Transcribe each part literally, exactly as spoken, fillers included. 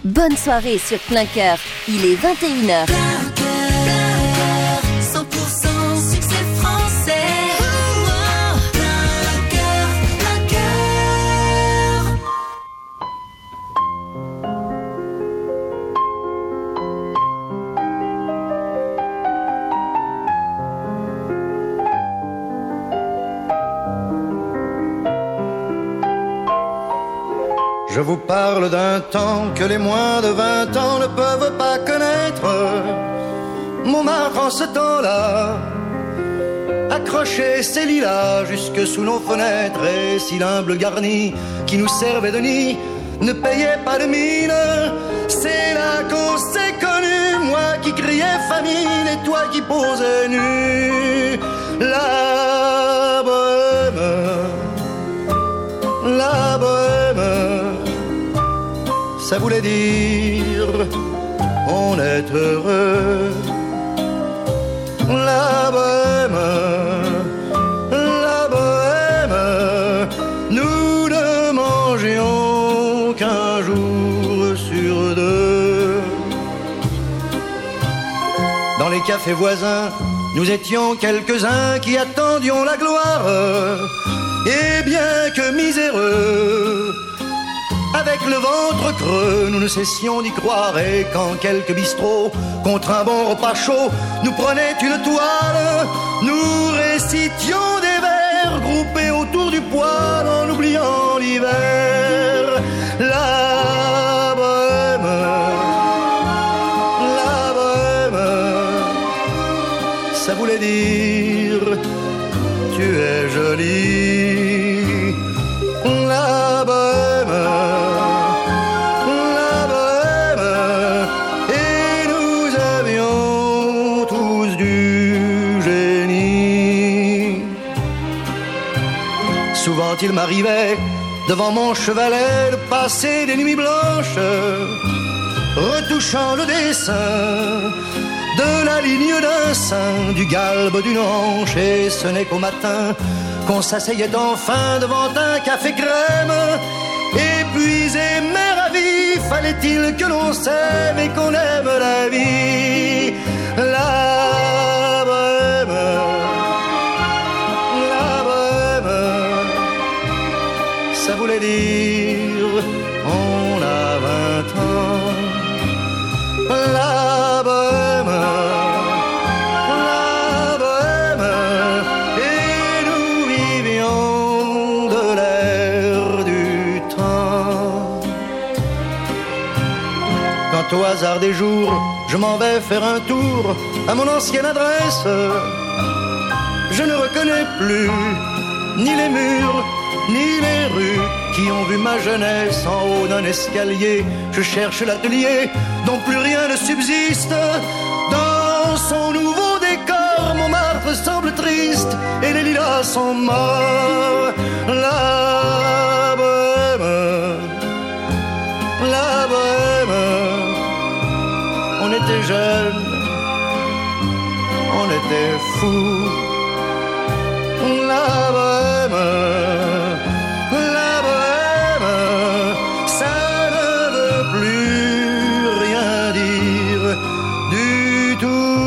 Bonne soirée sur Plein Cœur, il est vingt et une heures. Plein cœur, cent pour cent succès français. Oh, oh, plein cœur, plein cœur. Je vous parle d'un temps que les moins de vingt ans ne peuvent pas connaître. Montmartre en ce temps-là accrochait ses lilas jusque sous nos fenêtres. Et si l'humble garni qui nous servait de nid ne payait pas de mine, c'est là qu'on s'est connus. Moi qui criais famine et toi qui posais nu. La bohème, la bohème, ça voulait dire on est heureux. La bohème, la bohème, nous ne mangions qu'un jour sur deux. Dans les cafés voisins, nous étions quelques-uns qui attendions la gloire. Et bien que miséreux, avec le ventre creux, nous ne cessions d'y croire. Et quand quelques bistrots, contre un bon repas chaud, nous prenaient une toile, nous récitions des vers groupés autour du poêle en oubliant l'hiver. La bohème, la bohème, ça voulait dire tu es jolie. La bohème, la bohème, et nous avions tous du génie. Souvent il m'arrivait devant mon chevalet de passer des nuits blanches, retouchant le dessin de la ligne d'un sein, du galbe d'une hanche. Et ce n'est qu'au matin qu'on s'asseyait enfin devant un café crème. Épuisé mais ravi, fallait-il que l'on s'aime et qu'on aime la vie. La bohème, la bohème, ça voulait dire on a vingt ans. La bohème, la bohème, et nous vivions de l'air du temps. Quand au hasard des jours, je m'en vais faire un tour à mon ancienne adresse, je ne reconnais plus ni les murs, ni les rues qui ont vu ma jeunesse en haut d'un escalier. Je cherche l'atelier dont plus rien ne subsiste. Dans son nouveau décor, Montmartre semble triste et les lilas sont morts. La bohème, la bohème, on était jeunes, on était fous. La bohème, la bohème, ça ne veut plus rien dire du tout.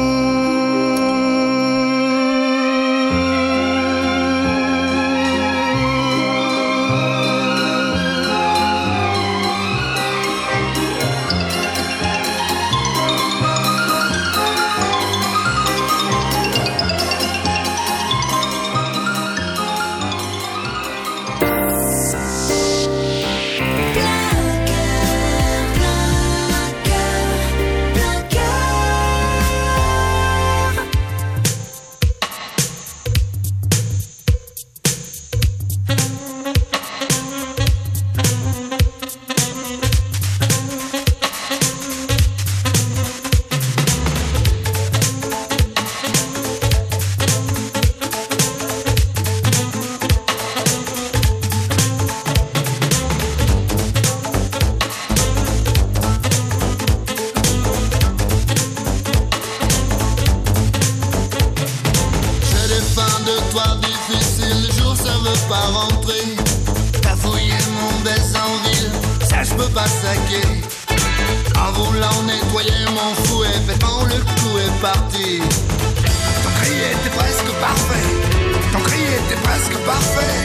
pas saquer. En voulant nettoyer mon fouet, pétant le clou est parti. Ton cri était presque parfait, ton cri était presque parfait.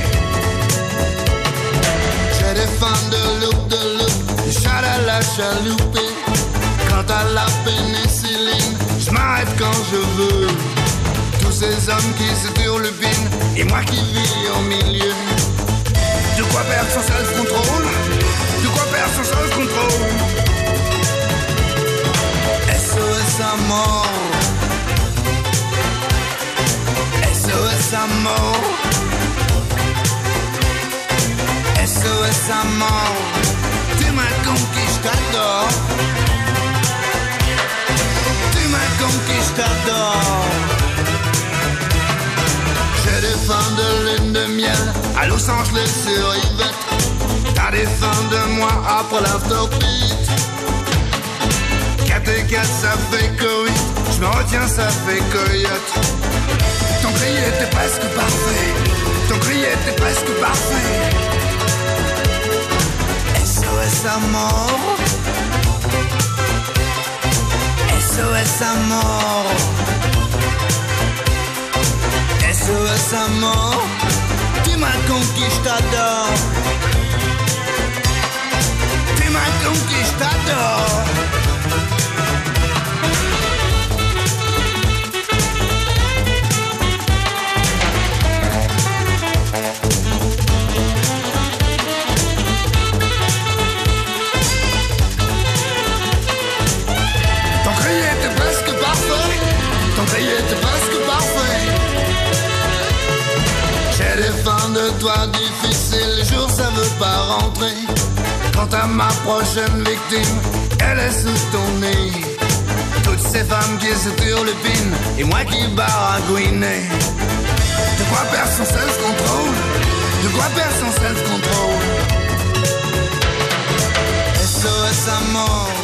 J'ai des fans de loup, de loup, du chat à la chaloupée. Quant à la pénicilline, je m'arrête quand je veux. Tous ces hommes qui se turlupinent, et moi qui vis au milieu. De quoi perdre son self-control, de quoi perdre son self-control. S O S à mort, S O S à mort, S O S à mort. Tu m'as conquis, je t'adore. Tu m'as conquis, je t'adore. J'ai des fins de lune de miel à Los Angeles sur Yvette. T'as des fins de moi après l'afterbeat. quatre et quatre ça fait que huit. J'me retiens ça fait coyote. Ton cri était presque parfait, ton cri était presque parfait. S O S à mort, S O S à mort, S O S à mort. Tu m'as conquis, je t'adore. Tu m'as conquis, je t'adore. Ton cri était presque parfait, ton cri était presque parfait. J'ai des fins de toi difficiles, les jours ça veut pas rentrer. Quant à ma prochaine victime, elle est sous ton nez. Toutes ces femmes qui se turlupinent, et moi qui baragouine. De quoi perdre son self-control, de quoi perdre son self-control. S O S à mort,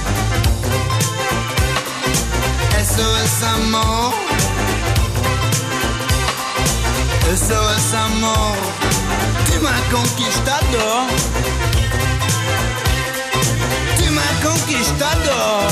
S O S à mort, S O S à mort. Tu m'as conquis, je t'adore. Tu m'as conquis, je t'adore.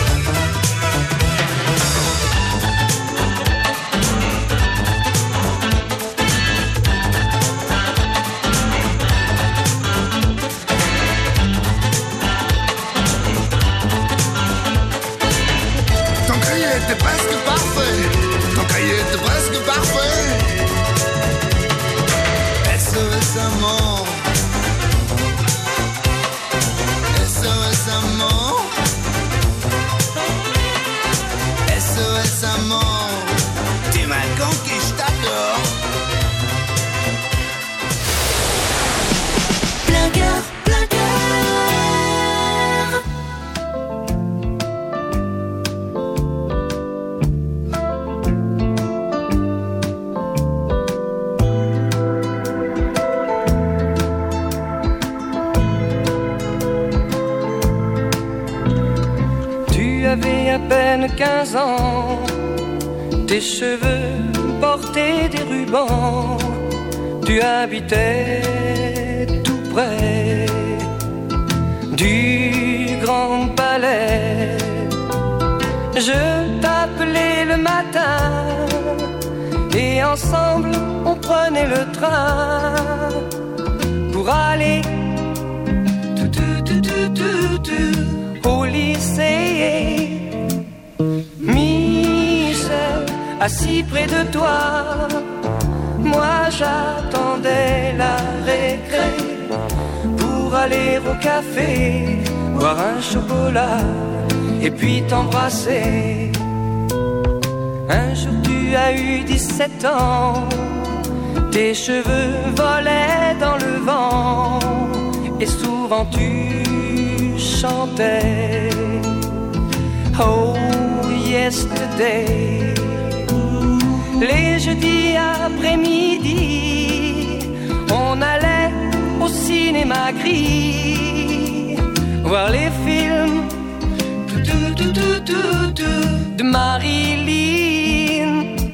Ton cri était presque parfait, ton cri était presque parfait. S O S à mort, S O S à mort, S O S à mort. Tu m'as conquis, je t'adore. Plein cœur, plein cœur. Tu avais à peine quinze ans, tes cheveux portaient des rubans, tu habitais tout près du Grand Palais. Je t'appelais le matin et ensemble on prenait le train pour aller tout, tout, tout, tout, tout, tout, au lycée. Michel, assis près de toi, moi j'attendais la récré pour aller au café, boire un chocolat et puis t'embrasser. Un jour tu as eu dix-sept ans, tes cheveux volaient dans le vent et souvent tu chantais Oh yesterday. Les jeudis après-midi, on allait au cinéma gris voir les films tout, tout, tout, tout, tout, tout, de Marilyn.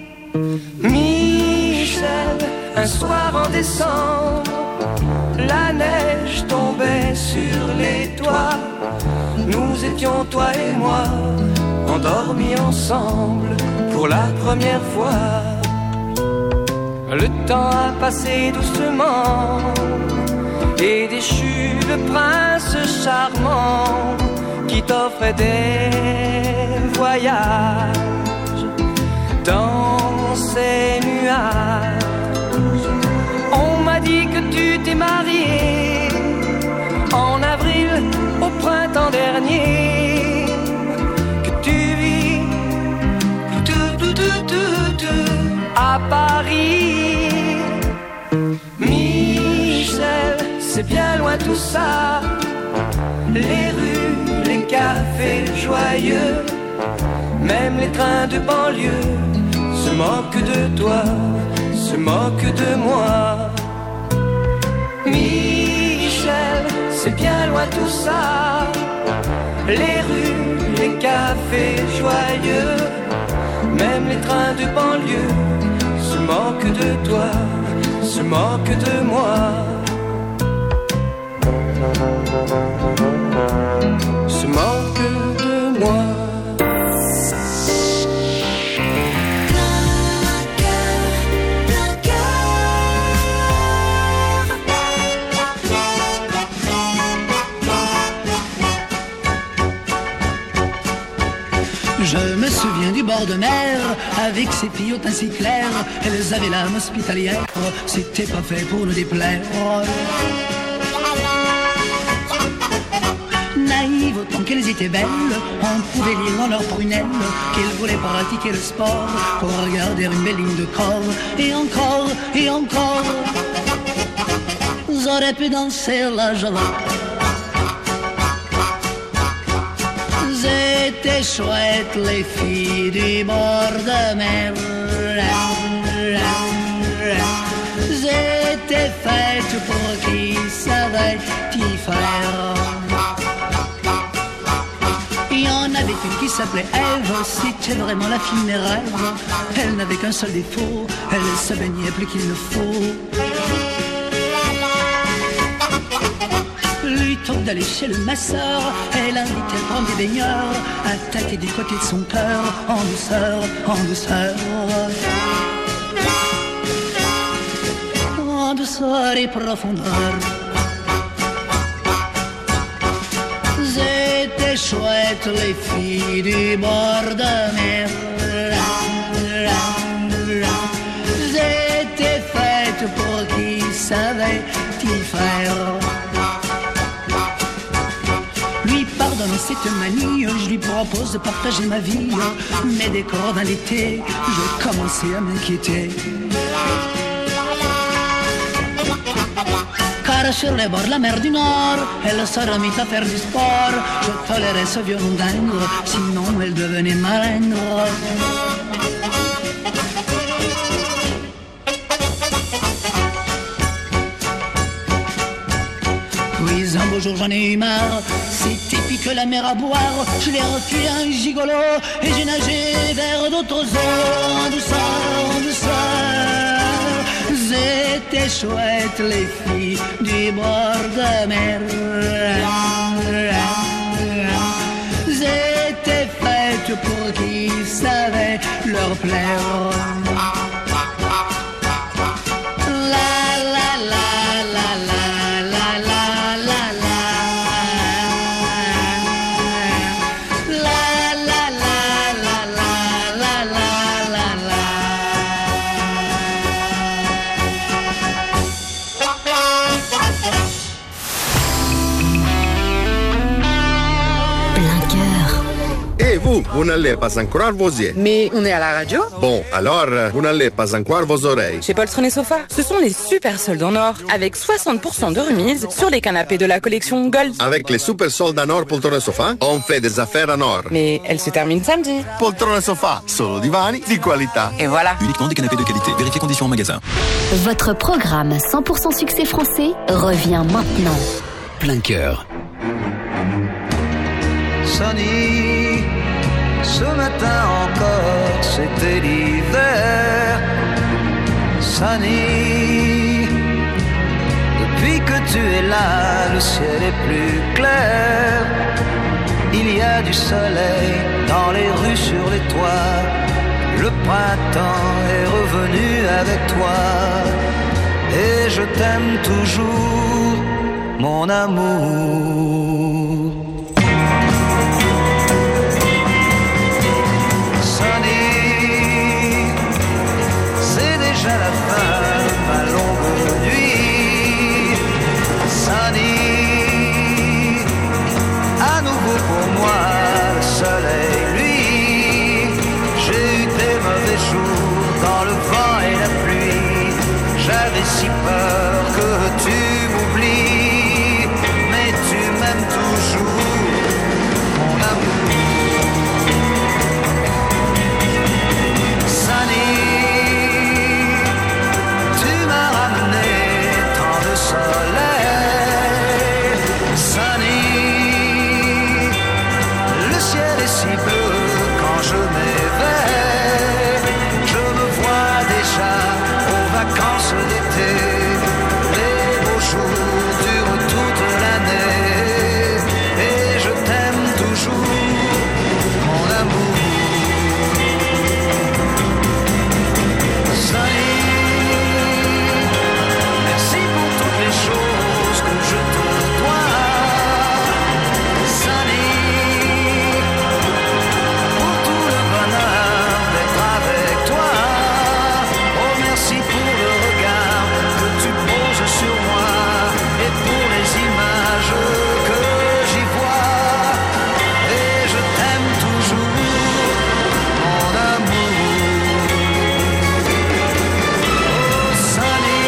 Michel, un soir en décembre, la neige tombait sur les toits. nous étions toi et moi, endormis ensemble pour la première fois. Le temps a passé doucement et déchu le prince charmant qui t'offrait des voyages dans ces nuages. On m'a dit que tu t'es marié en avril au printemps dernier, que tu vis tout, tout, tout, tout, tout, à Paris. Michel, c'est bien loin tout ça, les rues, les cafés joyeux, même les trains de banlieue se moquent de toi, se moquent de moi. Michel, c'est bien loin tout ça, les rues, les cafés joyeux, même les trains de banlieue se moquent de toi, se moquent de moi. Se moquent de moi. Je me souviens du bord de mer, avec ses pilotins si clairs. Elles avaient l'âme hospitalière, c'était pas fait pour nous déplaire. Naïves autant qu'elles étaient belles, on pouvait lire dans leurs prunelles qu'elles voulaient pratiquer le sport pour regarder une belle ligne de corps. Et encore, et encore, j'aurais pu danser la java. C'était chouette les filles du bord de mer. J'étais faite pour qui savait y faire. Il y en avait une qui s'appelait Ève, c'était vraiment la fille de mes rêves. Elle n'avait qu'un seul défaut, elle se baignait plus qu'il ne faut. Plutôt que d'aller chez le masseur, elle invitait à prendre des baigneurs, à tâter du côté de son cœur, en douceur, en douceur. En douceur et profondeur. C'était chouette les filles du bord de mer. J'étais faite pour qui savait y faire. Pardonne cette manie, je lui propose de partager ma vie. Mais dès qu'on revint l'été, je commençais à m'inquiéter. Car sur les bords de la mer du Nord, elle se remit à faire du sport. Je tolérais ce violon dingue, sinon elle devenait malingre. Puis un beau jour j'en ai eu marre, c'était puis que la mer à boire. Je l'ai refilé un gigolo et j'ai nagé vers d'autres eaux. En douceur, en douceur, c'était chouette les filles du bord de mer. J'étais faite pour qui savait leur plaire. La la la la la. Vous, vous n'allez pas encore vos yeux. Mais on est à la radio. Bon, alors, vous n'allez pas encore vos oreilles. Chez Poltron et Sofa, ce sont les super soldes en or, avec soixante pour cent de remise sur les canapés de la collection Gold. Avec les super soldes en or Poltron et Sofa, on fait des affaires en or. Mais elle se termine samedi. Poltron et Sofa, solo divani di qualità. Et voilà. Uniquement des canapés de qualité. Vérifiez conditions en magasin. Votre programme cent pour cent succès français revient maintenant. Plein cœur. Sonny, ce matin encore, c'était l'hiver. Sonny, depuis que tu es là, le ciel est plus clair. a du soleil dans les rues, sur les toits. Le printemps est revenu avec toi. Et je t'aime toujours, mon amour. Sonny, c'est déjà la fin de ma longue nuit. Sonny, à nouveau pour moi le soleil, lui. J'ai eu des mauvais jours dans le vent et la pluie. J'avais si peur que tu m'oublies, mais tu m'aimes toujours, mon amour. Sonny, tu m'as ramené tant de soleil. Sonny, le ciel est si bleu quand je m'éveille. Je me vois déjà aux vacances d'été. Les beaux jours durent toute l'année. Et je t'aime toujours, mon amour. Sonny, merci pour toutes les choses que je te dois. Sonny, pour tout le bonheur d'être avec toi. Oh, merci pour le regard que tu poses sur moi et pour les images que j'y vois. Et je t'aime toujours, mon amour. Oh, Sonny,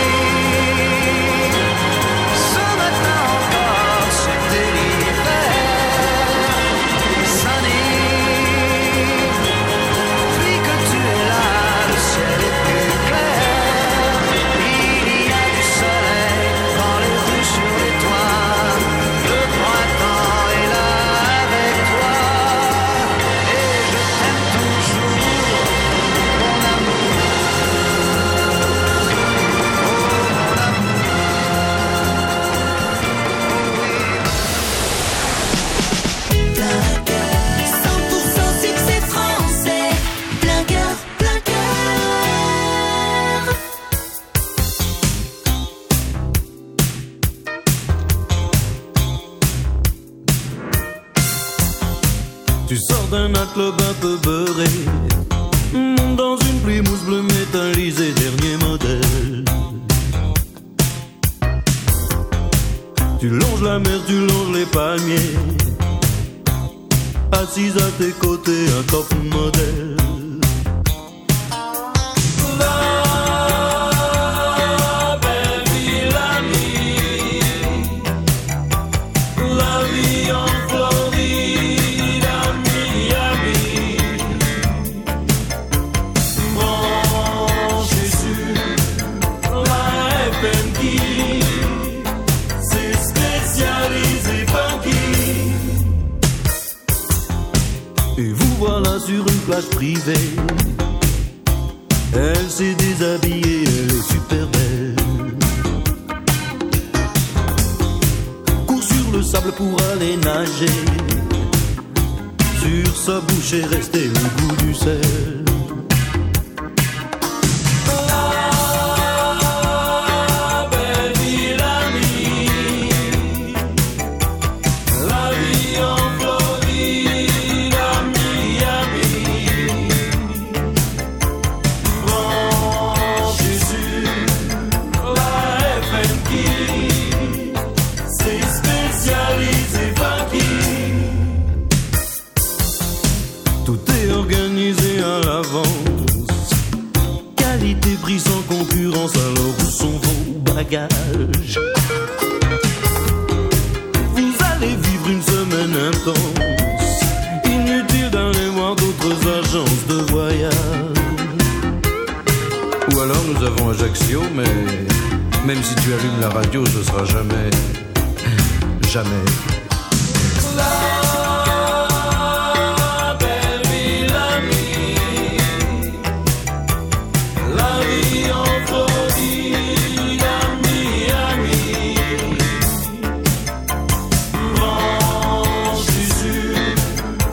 ce matin encore c'était l'hiver. Sonny, depuis que tu es là, le ciel est plus clair. Il y a du soleil dans les rues, sur les toits. Le printemps est là avec toi. Et je t'aime toujours, mon amour. Oh, mon amour. cent pour cent succès français. Plein cœur, plein cœur. Tu sors d'un club un peu beurré, monte dans une Plymouth bleue métallisée, dernier modèle. Tu longes la mer, tu longes les palmiers, assise à tes côtés, un top modèle. La belle vie, la vie, la vie en Floride, à Miami, branché sur la F M qui s'est spécialisé banquier. Et vous voilà sur une plage privée. Elle s'est déshabillée, elle est super belle. Court sur le sable pour aller nager. Sur sa bouche est resté le goût du sel. La belle vie, la vie, la vie en Floride, à Miami, branché sur la F M qui s'est spécialisé banquier. Tout est organisé à l'avance, qualité prix sans concurrence, alors où sont vos bagages? Vous allez vivre une semaine intense, inutile d'aller voir d'autres agences de voyage. Ou alors nous avons Ajaccio, mais même si tu allumes la radio, ce sera jamais, jamais. La belle vie, la vie, la vie en Floride, à Miami, branché sur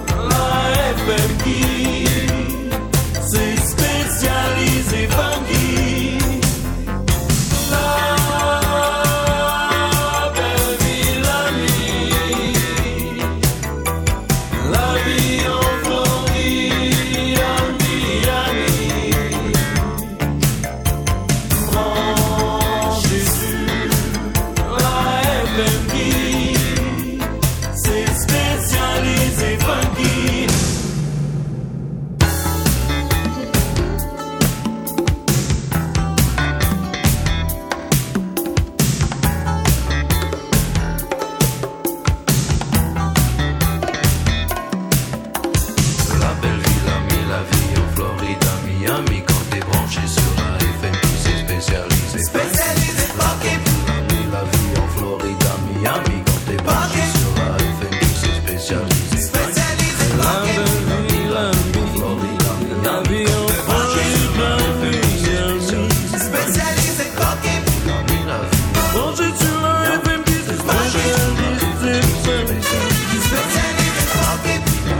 spécialisé. La belle vie, la vie, la vie en Floride, la vie, la vie. Spécialisé coquille. Branché sur la F M qui se spécialisé. Spécialisé coquille.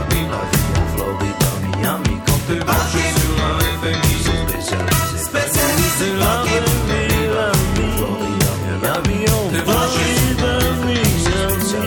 Miami, quand t'es branché sur la F M qui se spécialisé. Spécialisé C'est la belle vie, la vie, la vie en Floride, la vie, la vie.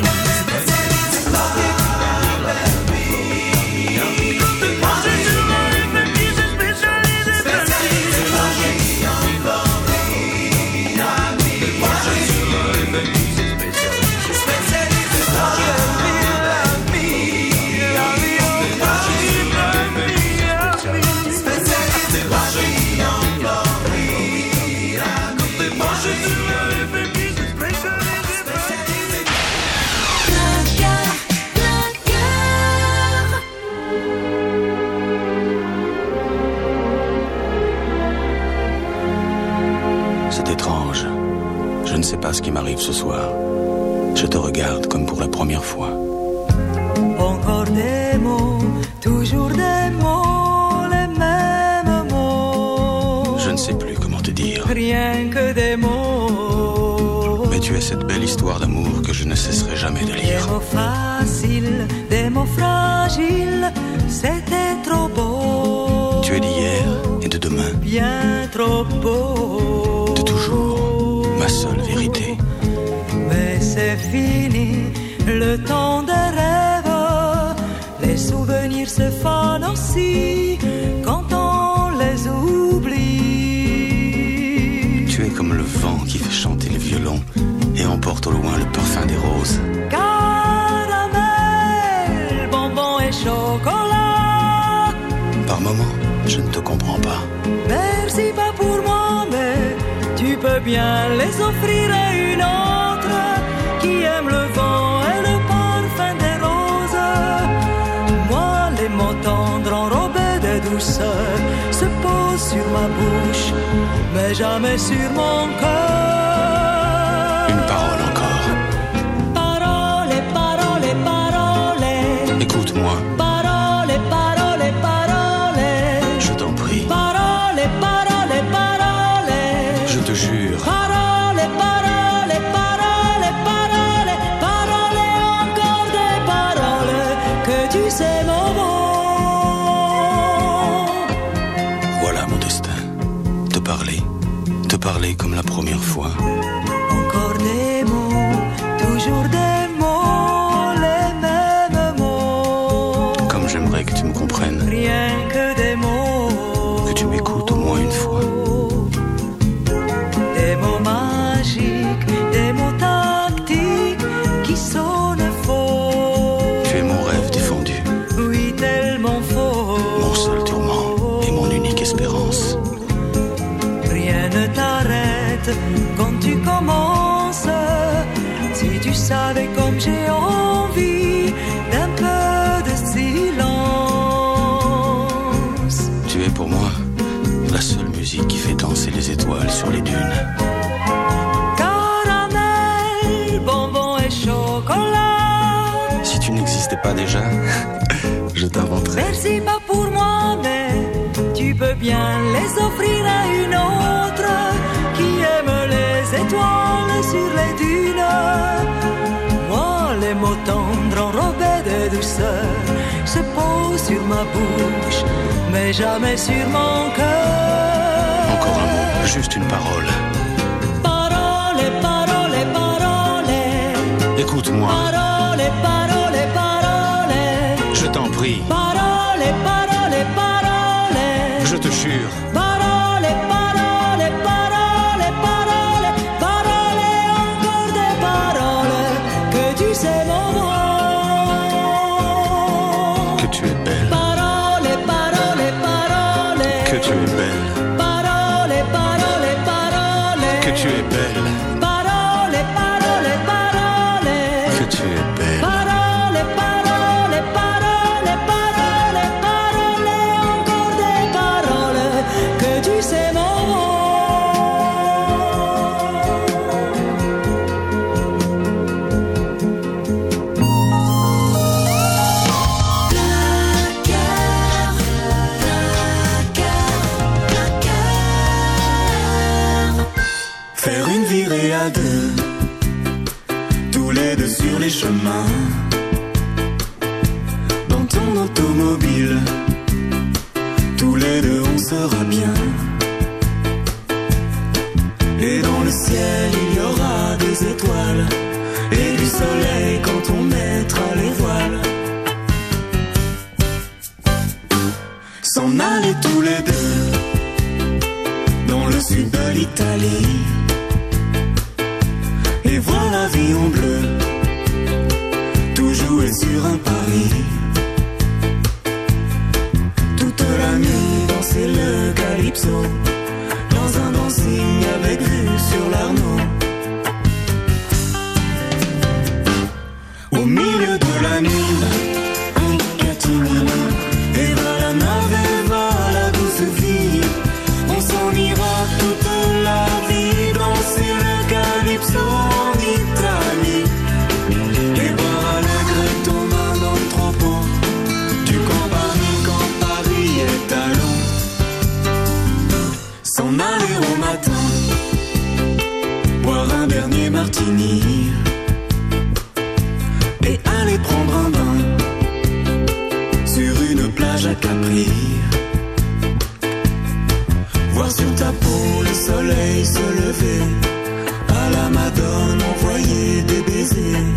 C'est étrange. Je ne sais pas ce qui m'arrive ce soir. Je te regarde comme pour la première fois. Encore des mots, toujours des mots, les mêmes mots. Je ne sais plus comment te dire. Rien que des mots. Mais tu es cette belle histoire d'amour que je ne cesserai jamais de Des lire. mots faciles, des mots fragiles, c'était trop beau. Tu es d'hier et de demain. Bien trop beau. De toujours, ma seule vérité. Mais c'est fini, le temps des rêves. Les souvenirs se fanent aussi quand on les oublie. Tu es comme le vent qui fait chanter le violon et emporte au loin le parfum des roses. Caramel, bonbon et chocolat. Par moments, je ne te comprends pas. Merci pas pour moi, mais tu peux bien les offrir à une autre qui aime le vent et le parfum des roses. Moi, les mots tendres enrobés de douceur se posent sur ma bouche, mais jamais sur mon cœur. Une parole encore. Parole, parole, parole. Écoute-moi, Parole, parole, parole. je t'en prie. Parole, parole, parole. Je te jure. Parole, parole, parole, parole. Parole, encore des paroles que tu sais mon mot. Voilà mon destin. Te parler. Te parler comme la première fois. Encore des mots, toujours des mots, les mêmes mots. Comme j'aimerais que tu me comprennes. Rien que des mots. Que tu m'écoutes au moins une fois. Des mots magiques, des mots tactiques qui sonnent faux. Tu es mon rêve défendu. Oui, tellement faux. Mon seul tourment et mon unique espérance. Rien ne t'arrête quand tu commences. Si tu savais comme j'ai envie d'un peu de silence. Tu es pour moi la seule musique qui fait danser les étoiles sur les dunes. Caramel, bonbon et chocolat. Si tu n'existais pas déjà, je t'inventerais. Merci pas pour moi, mais tu peux bien les offrir à une autre qui aime les étoiles sur les dunes. Moi, les mots tendres enrobés de douceur se posent sur ma bouche, mais jamais sur mon cœur. Encore un mot, juste une parole. Parole, parole, parole. Écoute-moi, Parole, parole, parole. je t'en prie. Parole, parole, parole. Je te jure. Parole, parole, parole, parole. Parole, encore des paroles que tu sais mon mot. Que tu es belle. Parole, parole, parole. Que tu es belle. Parole, parole, parole. Que tu es belle. Parole, parole, parole. Que tu es belle. Parole, parole, parole, parole, parole, encore des paroles que tu sais mon mot. allés tous les deux dans le sud de l'Italie et voir la vie en bleu, tout jouer sur un pari. Toute la nuit danser le calypso dans un dancing avec vue sur l'Arnaud. Au milieu de la nuit, un catimini, et va la nave, va la douce vie. On s'en ira toute la vie danser le calypso en Italie. Et boire à l'agréto d'un entrepôt du Campari quand Paris est à l'eau. S'en aller au matin, boire un dernier martini et aller prendre un bain sur une plage à Capri. Voir sur ta peau le soleil se lever, à la Madone envoyer des baisers.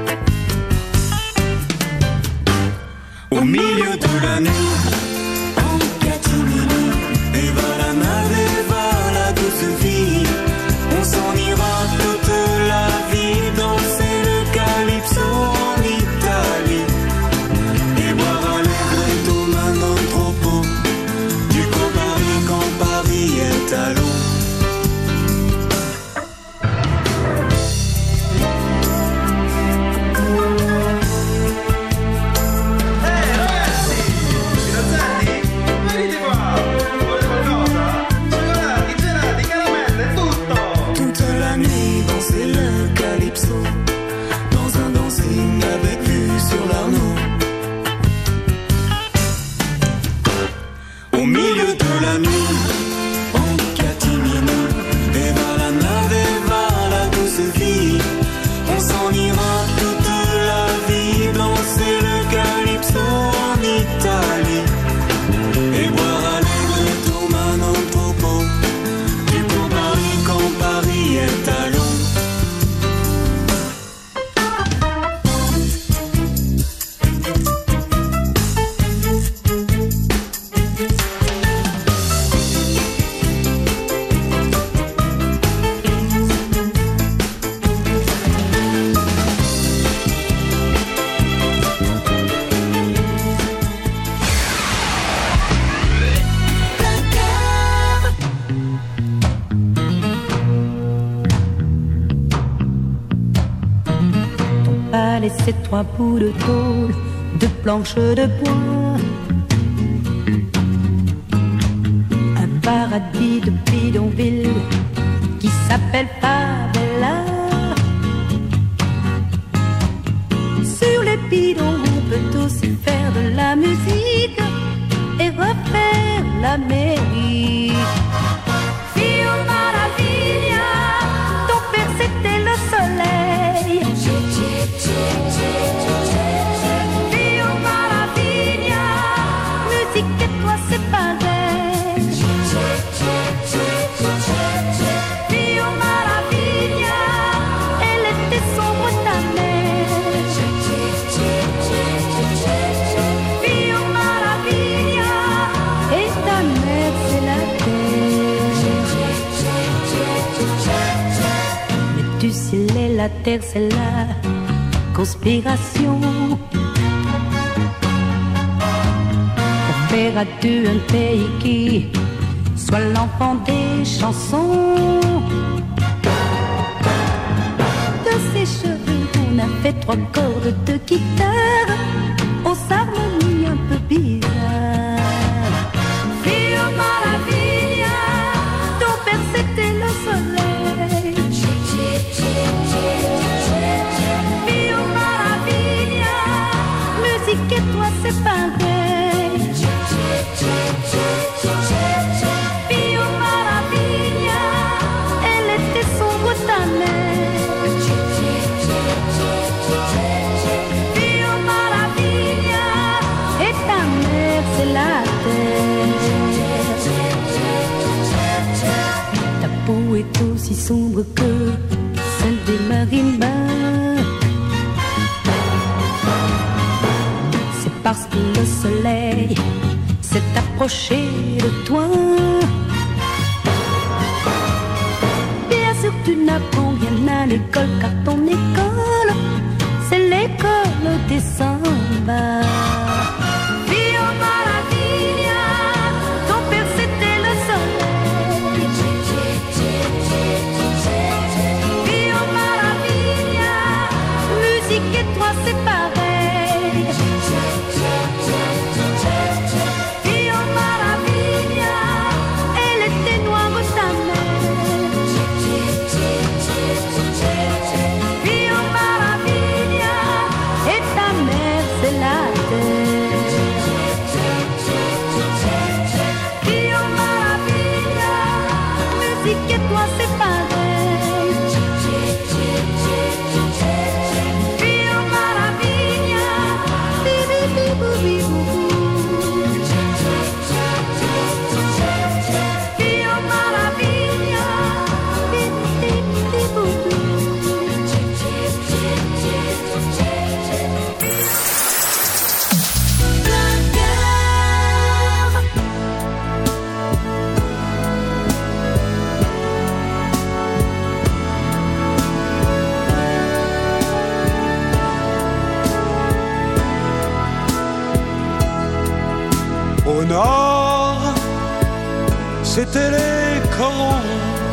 Au milieu de la nuit, en catimini, et va la nave, et va la douce vie. On s'en ira toute la vie danser le calypso en Italie. Et boire à l'agréto d'un entrepôt du Campari quand Paris est à l'eau. Au milieu de la nuit, en catimini, et va la nave, et va la douce vie. On s'en ira toute la vie danser le calypso en Italie. Et boire à l'agréto d'un entrepôt du Campari quand Paris est à l'eau. C'est trois bouts de tôle, de planches de bois, un paradis de bidonville qui s'appelle Favela. Sur les bidons, on peut aussi faire de la musique et refaire l'Amérique. Fio Maravilla, ton père c'était le soleil. Fio Maravilla, musique et toi c'est pareil. Fio Maravilla, elle était sombre ta mère. Fio Maravilla, et ta mère c'est la terre. Mais du ciel et la terre c'est la conspiration pour faire à deux un pays qui soit l'enfant des chansons. De ses cheveux on a fait trois cordes de guitare aux harmonies un peu bizarres. Fio Maravilla, ton père c'était le soleil. Fio Maravilla, musique et toi c'est pareil. Fio Maravilla, elle était sombre ta mère. Fio Maravilla, et ta mère c'est la terre. Ta peau est aussi sombre que celle des marimbas. C'est parce que le soleil s'est approché de toi. Bien sûr tu n'apprends rien à l'école, car ton école, c'est l'école des sambas. Vio Maravilla, ton père c'était le soleil. Vio Maravilla, musique et toi c'est pareil. Vio Maravilla, elle était noire ta mère. Vio Maravilla, et ta mère c'est la terre. Vio Maravilla, musique et toi c'est pareil. Vio Maravilla, bi-bi-bi-bou-bi-bou-bou. Vio Maravilla, bi-bi-bi-bou-bou. Au nord, c'était les corons.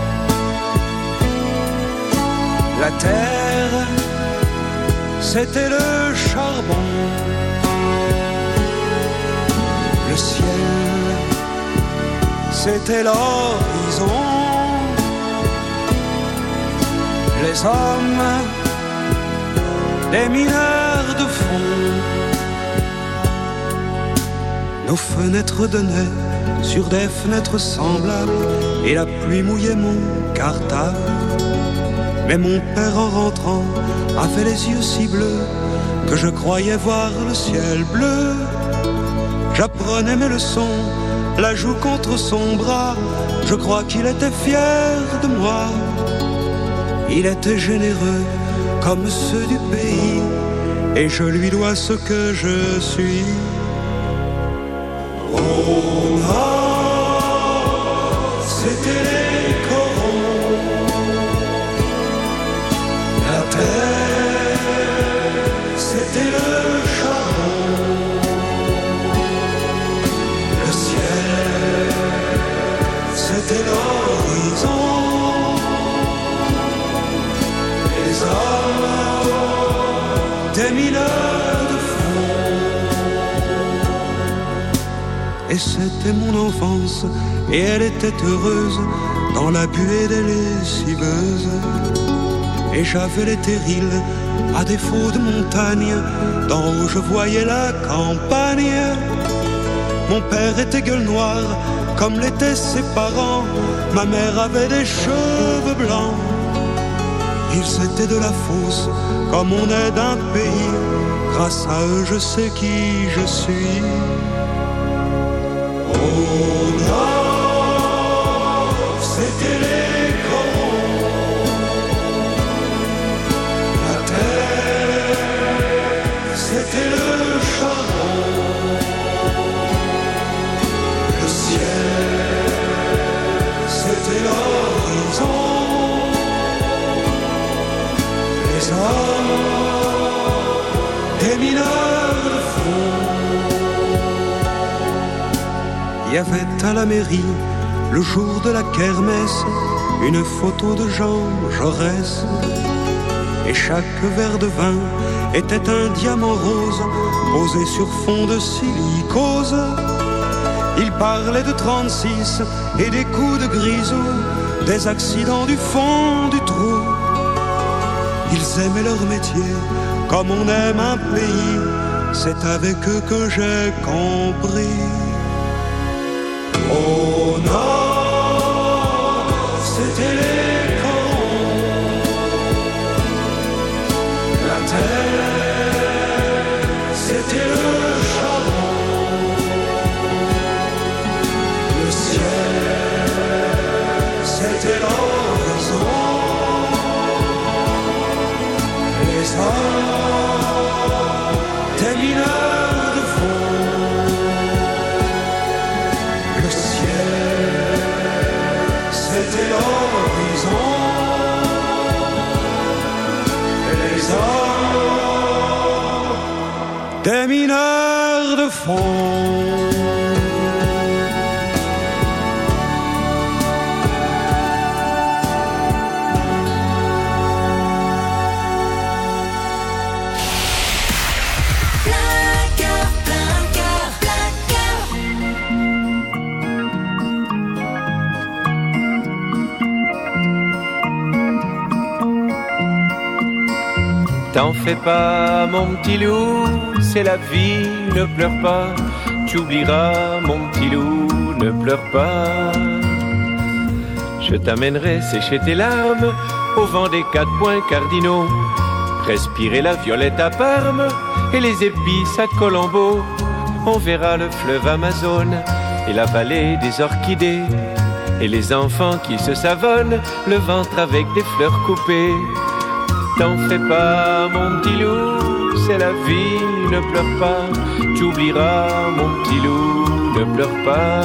La terre, c'était le charbon. Le ciel, c'était l'horizon. Les hommes, des mineurs de fond. Nos fenêtres donnaient sur des fenêtres semblables, et la pluie mouillait mon cartable. Mais mon père en rentrant avait les yeux si bleus que je croyais voir le ciel bleu. J'apprenais mes leçons, la joue contre son bras. Je crois qu'il était fier de moi. Il était généreux comme ceux du pays, et je lui dois ce que je suis. Au nord, c'était les corons. La terre, c'était le charbon. Le ciel, c'était l'horizon. Les hommes, des mineurs de fond. Et c'était mon enfance, et elle était heureuse dans la buée des lessiveuses. Et j'avais les terrils, à défaut de montagne, d'en haut je voyais la campagne. Mon père était gueule noire, comme l'étaient ses parents. Ma mère avait des cheveux blancs. Ils étaient de la fosse, comme on est d'un pays. Grâce à eux je sais qui je suis. Au nord, c'était les corons. La terre, c'était le charbon. Le ciel, c'était l'horizon. Les hommes, des mineurs de fond. Il y avait à la mairie, le jour de la kermesse, une photo de Jean Jaurès. Et chaque verre de vin était un diamant rose posé sur fond de silicose. Il parlait de trente-six et des coups de grisou, des accidents du fond du trou. Ils aimaient leur métier comme on aime un pays. C'est avec eux que j'ai compris. Au nord, c'était les corons. La terre, c'était le charbon. Le ciel, c'était l'horizon. Les hommes, des mineurs de fond. des mineurs de fond. T'en fais pas, mon petit loup, c'est la vie, ne pleure pas. Tu oublieras, mon petit loup, ne pleure pas. Je t'amènerai sécher tes larmes au vent des quatre points cardinaux. Respirer la violette à Parme et les épices à Colombo. On verra le fleuve Amazone et la vallée des orchidées. Et les enfants qui se savonnent le ventre avec des fleurs coupées. T'en fais pas, mon petit loup, c'est la vie, ne pleure pas. Tu oublieras, mon petit loup, ne pleure pas.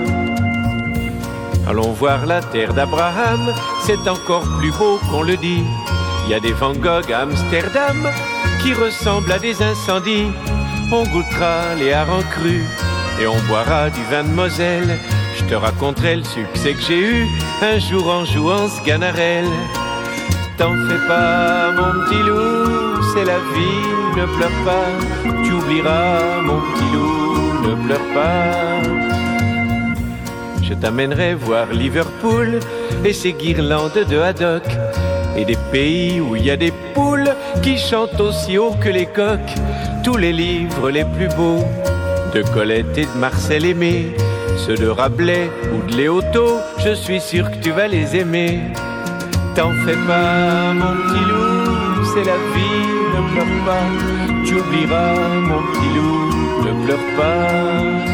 Allons voir la terre d'Abraham, c'est encore plus beau qu'on le dit. Il y a des Van Gogh à Amsterdam qui ressemblent à des incendies. On goûtera les harengs crus et on boira du vin de Moselle. Je te raconterai le succès que j'ai eu un jour en jouant ce Sganarelle. T'en fais pas, mon petit loup, c'est la vie, ne pleure pas. Tu oublieras, mon petit loup, ne pleure pas. Je t'amènerai voir Liverpool et ses guirlandes de haddock. Et des pays où il y a des poules qui chantent aussi haut que les coqs. Tous les livres les plus beaux de Colette et de Marcel Aimé, ceux de Rabelais ou de Léoto, je suis sûr que tu vas les aimer. T'en fais pas, mon petit loup, c'est la vie, ne pleure pas. Tu oublieras, mon petit loup, ne pleure pas.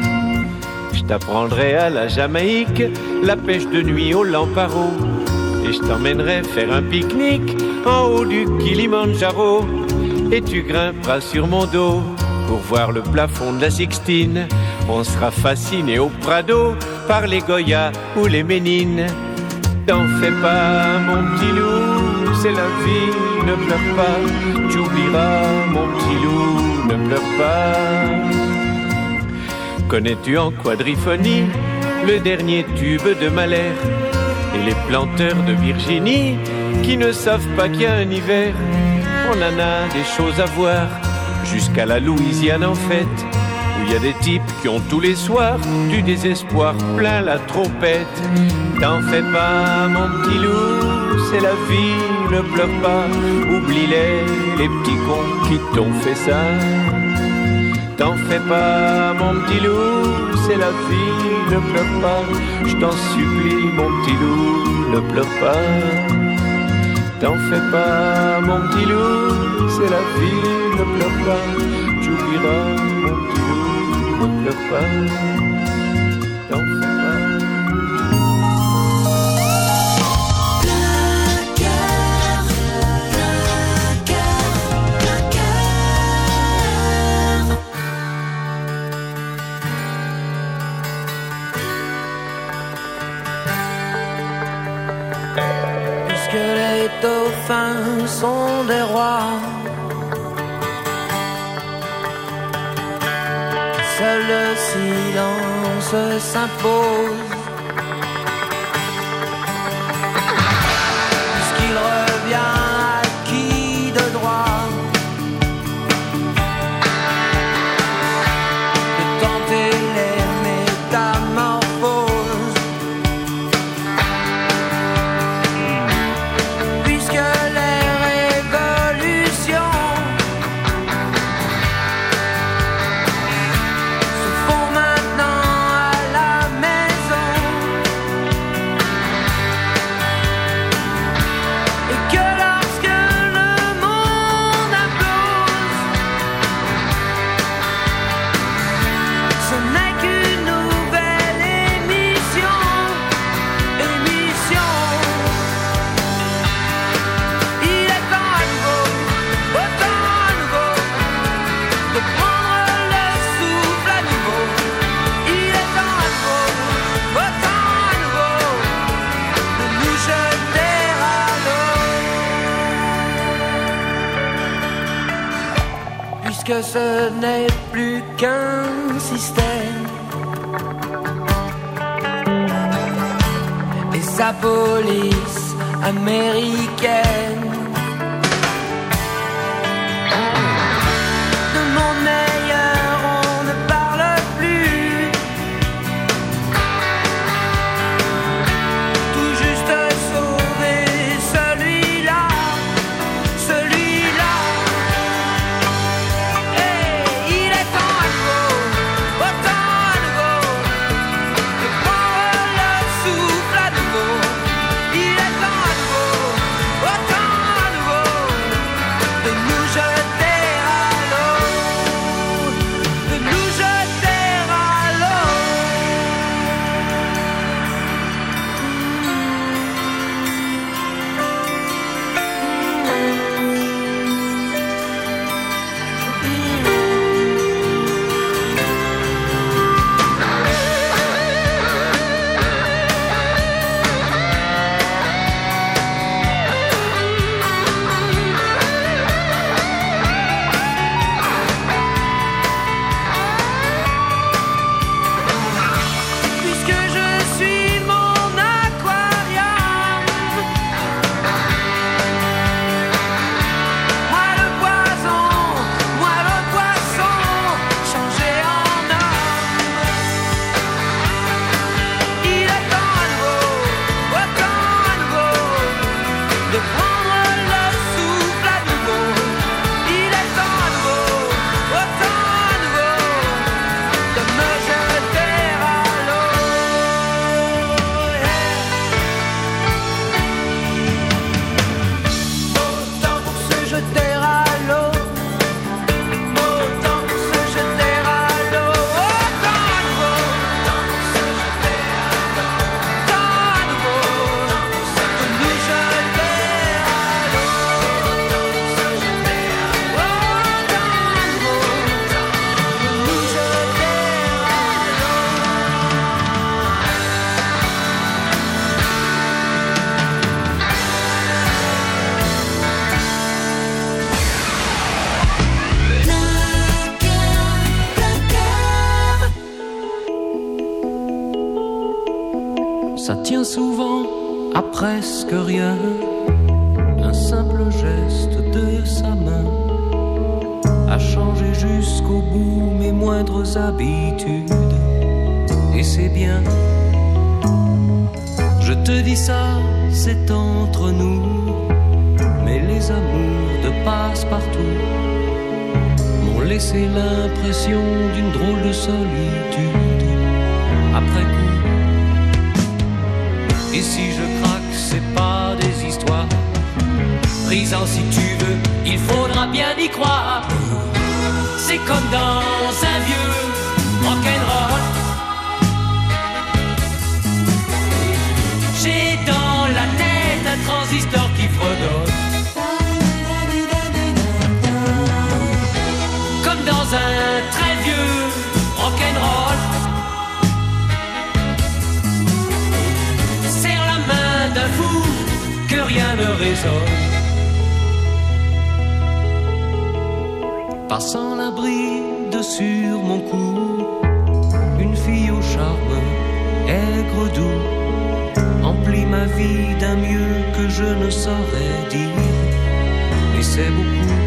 Je t'apprendrai à la Jamaïque la pêche de nuit au Lamparo. Et je t'emmènerai faire un pique-nique en haut du Kilimandjaro. Et tu grimperas sur mon dos pour voir le plafond de la Sixtine. On sera fasciné au Prado par les Goyas ou les Ménines. T'en fais pas, mon petit loup, c'est la vie, ne pleure pas. Tu oublieras, mon petit loup, ne pleure pas. Connais-tu en quadriphonie le dernier tube de Mahler et les planteurs de Virginie qui ne savent pas qu'il y a un hiver? On en a des choses à voir, jusqu'à la Louisiane en fête, où il y a des types qui ont tous les soirs du désespoir plein la trompette. T'en fais pas, mon petit loup, c'est la vie, ne pleure pas. Oublie-les, les petits cons qui t'ont fait ça. T'en fais pas, mon petit loup, c'est la vie, ne pleure pas. Je t'en supplie, mon petit loup, ne pleure pas. T'en fais pas, mon petit loup, c'est la vie, ne pleure pas. Tu oublieras, mon petit loup, ne pleure pas. T'en fais pas. Les dauphins sont des rois, seul le silence s'impose. Puisqu'il revient à qui de droit de tenter les métamorphoses. Maison que ce n'est plus qu'un système. Et sa police américaine. De mon meilleur on ne parle plus. Tout juste sauver celui-là, celui-là. Et il est temps à nouveau, autant à nouveau, de prendre le souffle à nouveau. Il est temps à nouveau, autant à nouveau, de nous jeter à l'eau, de nous jeter à l'eau. Puisque je suis mon aquarium, moi le poison, moi le poisson, changé en homme. Il est temps à nouveau, autant à nouveau, de prendre le souffle à nouveau. Il est temps à nouveau, autant à nouveau, de me jeter à l'eau. Autant pour se jeter à l'eau, autant pour se jeter à l'eau, autant à nouveau, autant pour se jeter à l'eau, autant à nouveau, de nous jeter à l'eau, autant pour se jeter à l'eau, autant à nouveau, de nous jeter à Ça tient souvent à presque rien, un simple geste de sa main a changé jusqu'au bout mes moindres habitudes. Et c'est bien, je te dis ça, c'est entre nous, mais les amours de passe-partout m'ont laissé l'impression d'une drôle de solitude après coup. Et si je craque, c'est pas des histoires brisant si tu veux, il faudra bien y croire. C'est comme dans un vieux rock'n'roll. J'ai dans la tête un transistor qui fredonne. Comme dans un très vieux rock'n'roll. Serre la main d'un fou que rien ne résonne. Passant la bride sur mon cou, une fille au charme aigre doux emplit ma vie d'un mieux que je ne saurais dire. Et c'est beaucoup.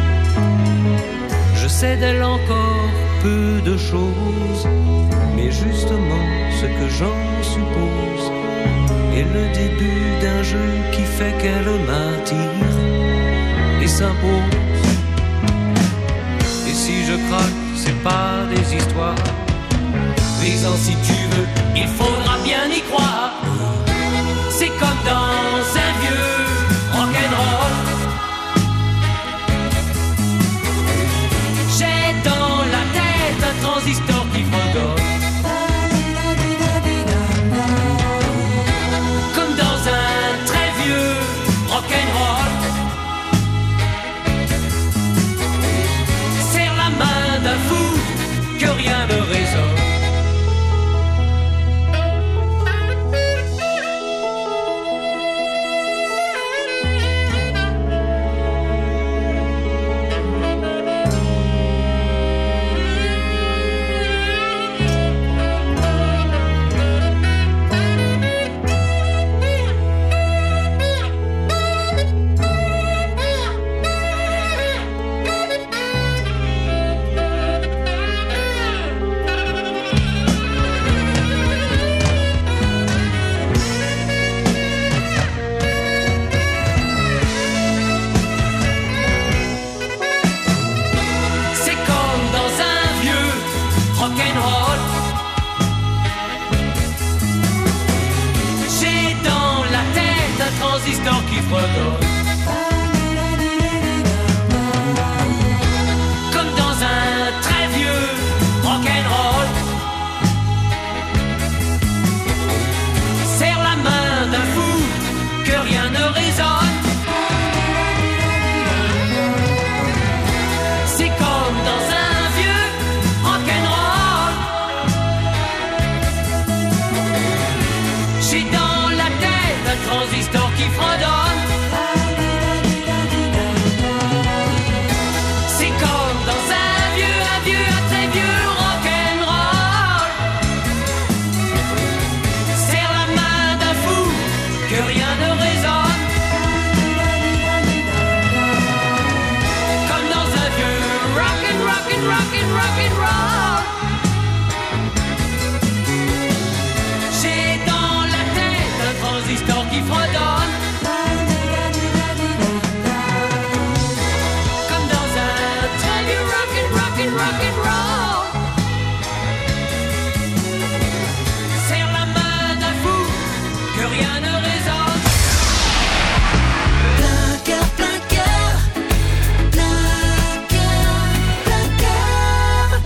Je sais d'elle encore peu de choses, mais justement ce que j'en suppose est le début d'un jeu qui fait qu'elle m'attire et s'impose. Et si je craque, c'est pas des histoires brisant si tu veux, il faudra bien y croire. C'est comme dans un vieux rock'n'roll. J'ai dans la tête un transistor qui fredonne. Comme dans un très vieux rock'n'roll. Serre la main d'un fou que rien ne résonne. fredonne. Comme dans un très vieux rock'n'roll. Serre la main d'un fou que rien ne résonne. C'est comme dans un vieux rock'n'roll. J'ai dans la tête un transistor qui fredonne. C'est comme dans un vieux, un vieux, un très vieux rock'n'roll. Serre la main d'un fou que rien ne résonne. Comme dans un vieux rock'n, rock'n, rock'n, rock'n'roll. J'ai dans la tête un transistor qui fredonne. Comme dans un très vieux rock'n, rock'n, rock'n'roll. Serre la main d'un fou que rien ne résonne. Plein cœur, plein cœur, plein cœur, plein cœur.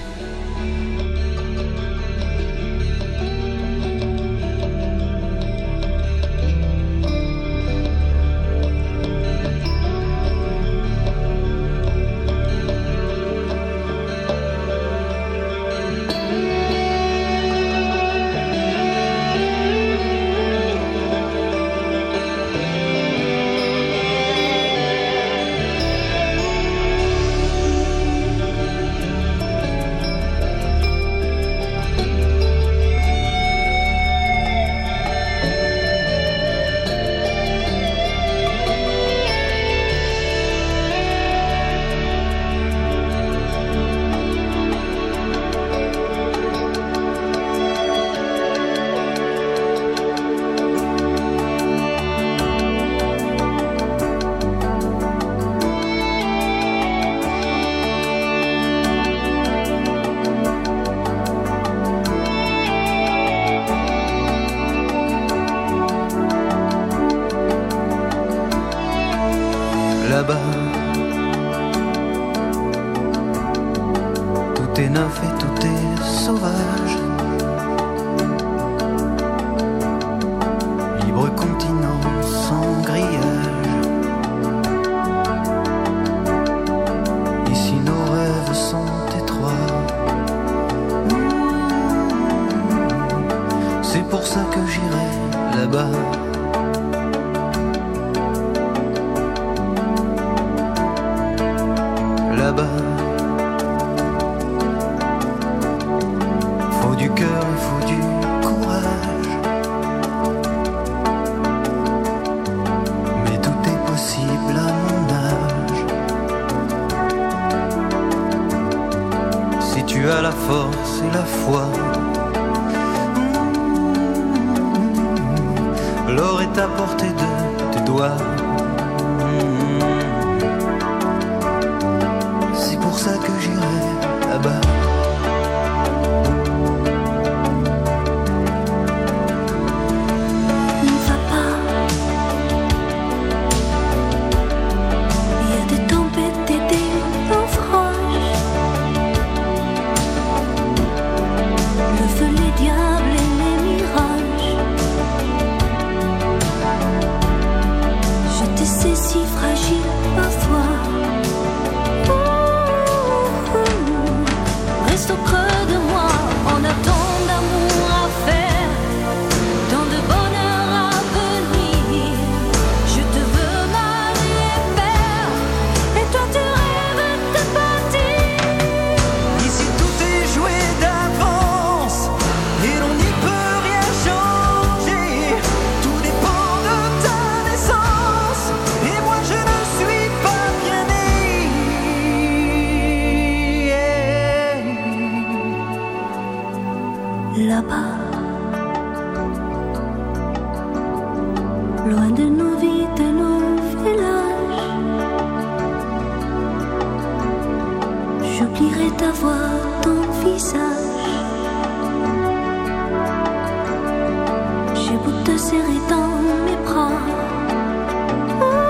Là-bas, tout est neuf et tout est sauvage. Libre continent sans grillage. Ici nos rêves sont étroits. C'est pour ça que j'irai là-bas. Là-bas, faut du cœur et faut du courage. Mais tout est possible à mon âge. Si tu as la force et la foi, l'or est à portée de tes doigts. C'est pour ça que j'irai là-bas. Ne va pas. Il y a des tempêtes et des naufrages. Le feu, les diables et les mirages. Je te sais si fragile parfois. Reste au creux de moi, on a tant d'amour à faire, tant de bonheur à venir. Je te veux mari et père, et toi tu rêves de partir. Ici tout est joué d'avance et l'on n'y peut rien changer. Tout dépend de ta naissance et moi je ne suis pas bien né. Là-bas, loin de nos vies, de nos villages, j'oublierai ta voix, ton visage. J'ai beau te serrer dans mes bras.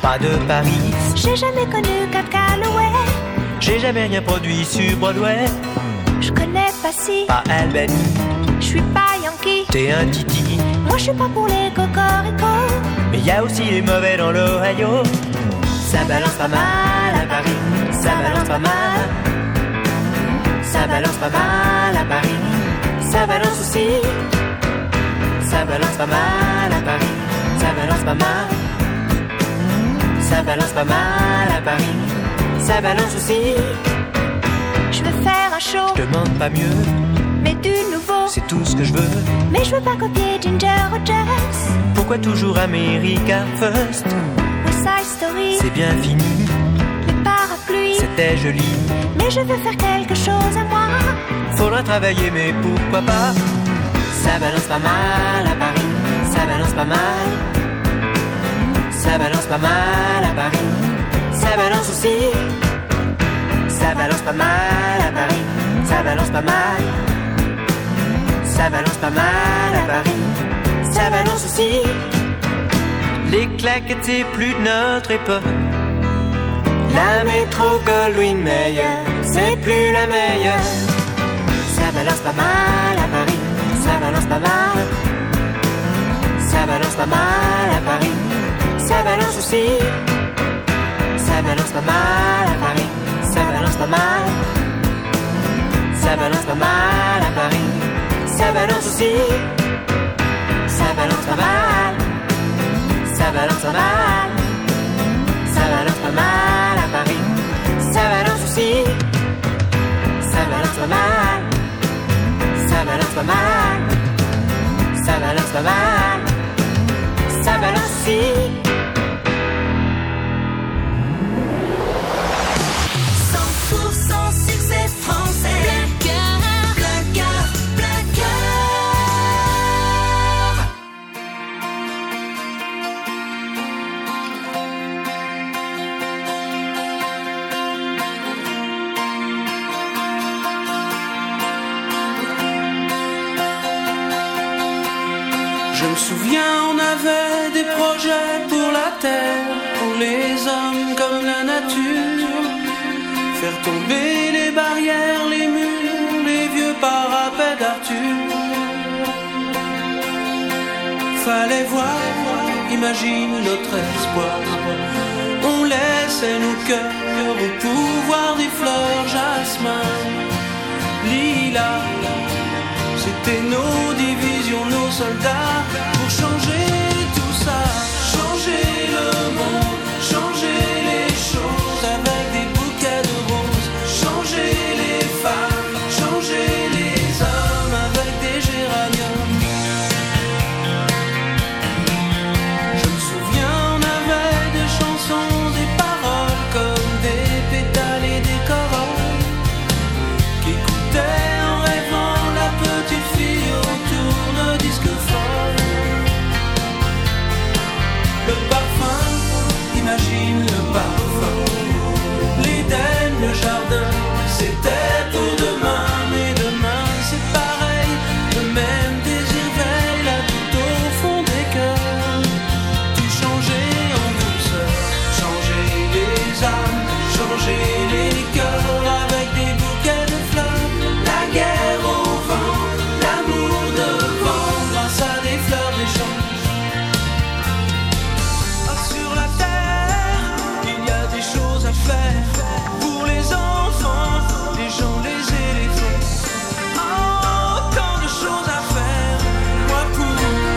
pas de Paris. J'ai jamais connu Cab Calloway. J'ai jamais rien produit sur Broadway. Je connais pas si, pas Albany. Je suis pas Yankee. T'es un titi. Moi je suis pas pour les cocoricots. Mais y a aussi les mauvais dans l'Ohio. Ça balance pas mal à Paris. Ça balance pas mal. Ça balance pas mal à Paris. Ça balance aussi. Ça balance pas mal à Paris. Ça balance pas mal. Ça balance pas mal à Paris. Ça balance aussi. Je veux faire un show. Je demande pas mieux. Mais du nouveau. C'est tout ce que je veux. Mais je veux pas copier Ginger Rogers. Pourquoi toujours America First? West Side Story. C'est bien fini. Les parapluies. C'était joli. Mais je veux faire quelque chose à moi. Faudra travailler mais pourquoi pas. Ça balance pas mal à Paris. Ça balance pas mal. Ça balance pas mal à Paris. Ça balance aussi. Ça balance pas mal à Paris. Ça balance pas mal. Ça balance pas mal à Paris. Ça balance aussi. Les claquettes c'est plus de notre époque. La métro Goldwyn Mayer, c'est plus la meilleure. Ça balance pas mal à Paris. Ça balance pas mal. Ça balance pas mal à Paris. Ça balance aussi. Ça balance pas mal à Paris. Ça balance pas mal. Ça balance pas mal à Paris. Ça balance aussi. Ça balance pas mal. Ça balance pas mal. Ça balance pas mal à Paris. Ça balance aussi. Ça balance pas mal. Ça balance pas mal. Ça balance pas mal. Ça balance aussi. cent pour cent succès français. Plein cœur, plein cœur, plein cœur. Je me souviens, on avait des projets pour la terre, pour les hommes comme la nature. Faire tomber les barrières, les murs, les vieux parapets d'Arthur. Fallait voir, imagine notre espoir. On laissait nos cœurs au pouvoir des fleurs, jasmin, lilas. C'était nos divisions, nos soldats, pour changer tout ça, changer le monde, changer les choses avec des bouquets de roses, changer les femmes, changer les hommes avec des géraniums. Je me souviens, on avait des chansons, des paroles comme des pétales et des corolles qui écoutaient en rêvant la petite fille au tourne-disque folle. Le parfum, imagine le parfum. L'Éden, le jardin, c'était pour demain. Mais demain c'est pareil, le même désir veille là tout au fond des cœurs. Tout changer en douceur, changer les âmes, changer les cœurs avec des bouquets de fleurs. La guerre au vent, l'amour devant, grâce à des fleurs d'échange. Ah, sur la terre, il y a des choses à faire pour les enfants, les gens, les éléphants. Oh, tant de choses à faire, moi pour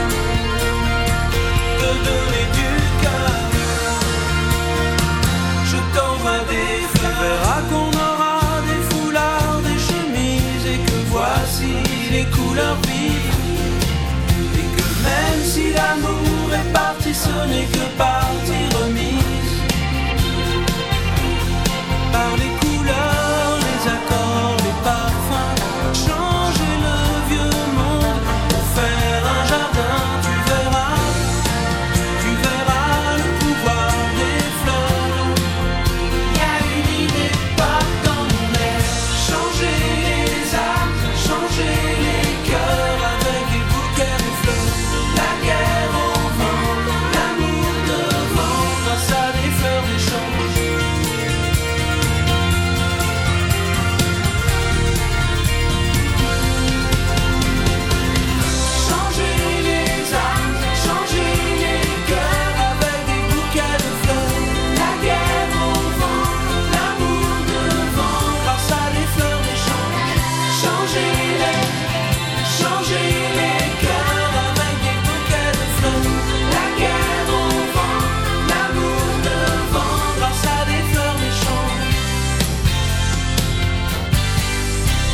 te donner du cœur. Je t'envoie des fleurs. Tu verras qu'on aura des foulards, des chemises et que voici les couleurs vives. Et que même si l'amour est parti, ce n'est que par